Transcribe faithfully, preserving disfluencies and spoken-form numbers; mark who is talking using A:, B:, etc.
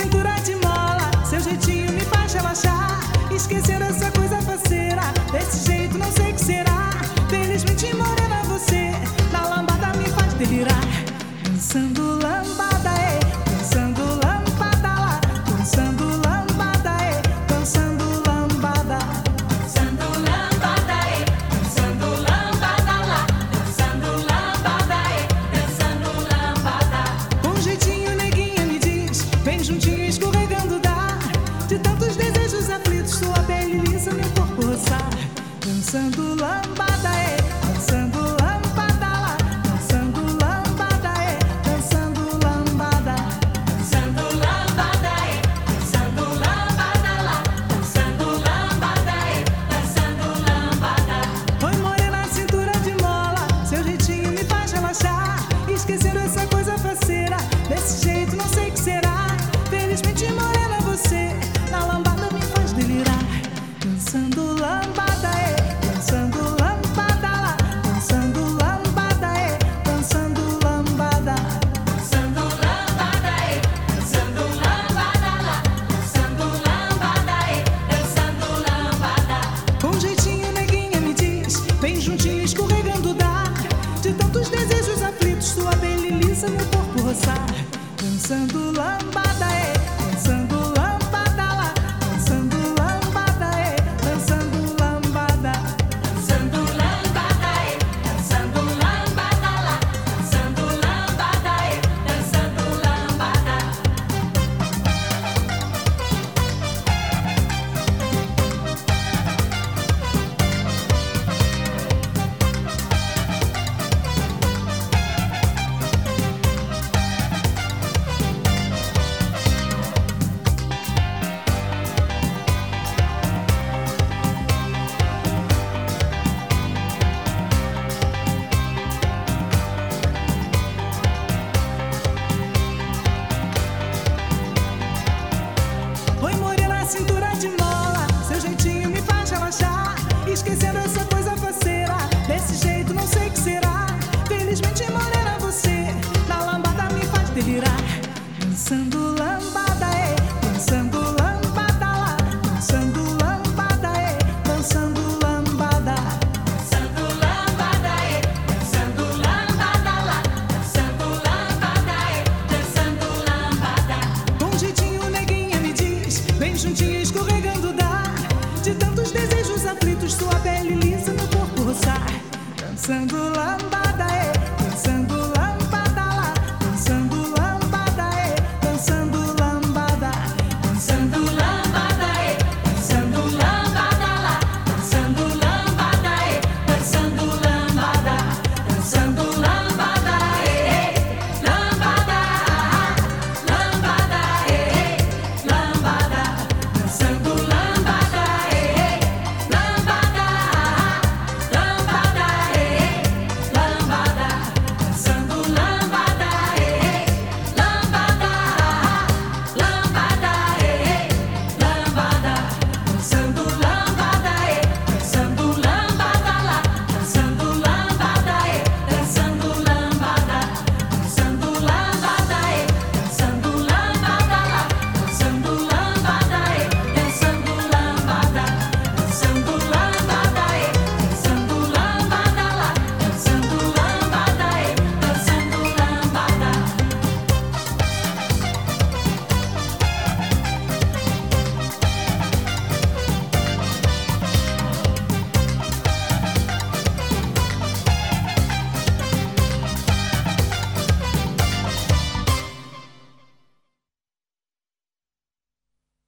A: cintura de mola, seu jeitinho me faz relaxar. Esquecendo essa coisa faceira, desse jeito não sei o que será. Felizmente morena você, na lambada me faz delirar. Dançando lambada, é, dançando lambada lá, dançando lambada, é, dançando lambada.
B: Dançando lambada, é, dançando lambada lá, dançando lambada, é, dançando lambada.
A: Com jeitinho neguinha me diz, vem juntinho escorregando dá. De tantos desejos aflitos, sua pele lisa, meu corpo roçar. Dançando lambada, é, dançando lambada lá, dançando lambada, é, dançando lambada.
B: Dançando lambada, é, dançando lambada lá, dançando lambada, é, dançando lambada.
A: Oi morena, cintura de mola, seu jeitinho me faz relaxar. Esquecendo essa coisa faceira, desse jeito não sei o que será. Felizmente morena